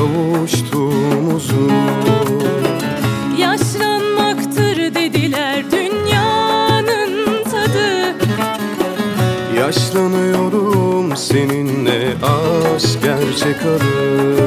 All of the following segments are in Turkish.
kavuştuğumuzu. Yaşlanmaktır dediler dünyanın tadı. Yaşlanıyorum seninle, aşk gerçek adı.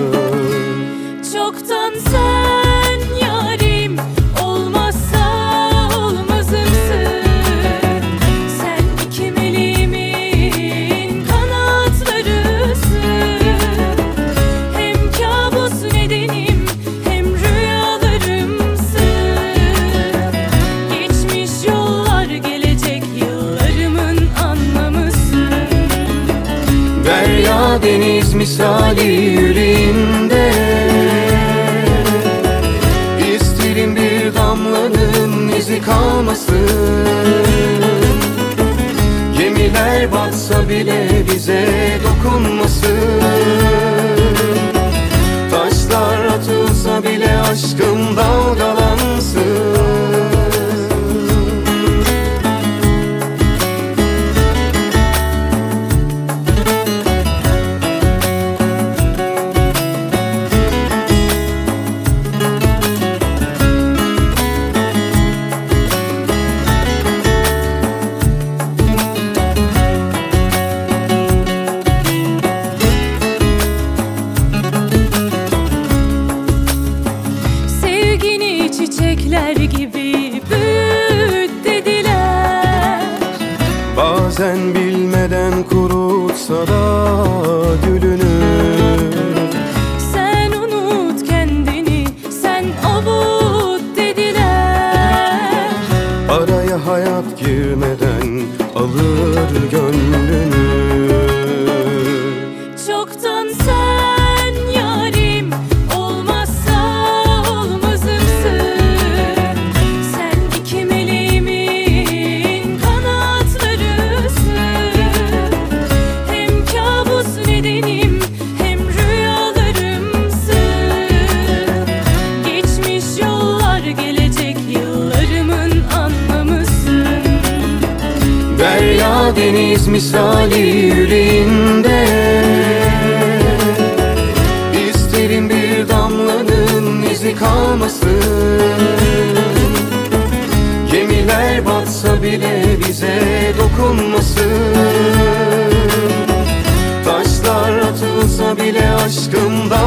Çoktan sen yarim, olmazsa olmazımsın. Sen iki meleğimin kanatlarısın. Hem kabus nedenim hem rüyalarımsın. Geçmiş yollar, gelecek yıllarımın anlamısın. Derya deniz misali yüreğimde, İsterim bir damlanın izi kalmasın. Gemiler batsa bile bize dokunmasın. Taşlar atılsa bile aşkım dalgalansın. Çiçekler gibi büyüt dediler. Bazen bilmeden kurutsa da gülünü. Sen unut kendini, sen avut dediler. Araya hayat girmeden alır gönlünü. Çoktan sen yarim, olmazsa olmazımsın. Sen iki meleğimin kanatlarısın. Hem kabus nedenim hem rüyalarımsın. Geçmiş yollar, gelecek yıllarımın anlamısın. Derya deniz misali yüreğinde, İsterim bir damlanın izi kalmasın. Gemiler batsa bile bize dokunmasın. Taşlar atılsa bile aşkımdan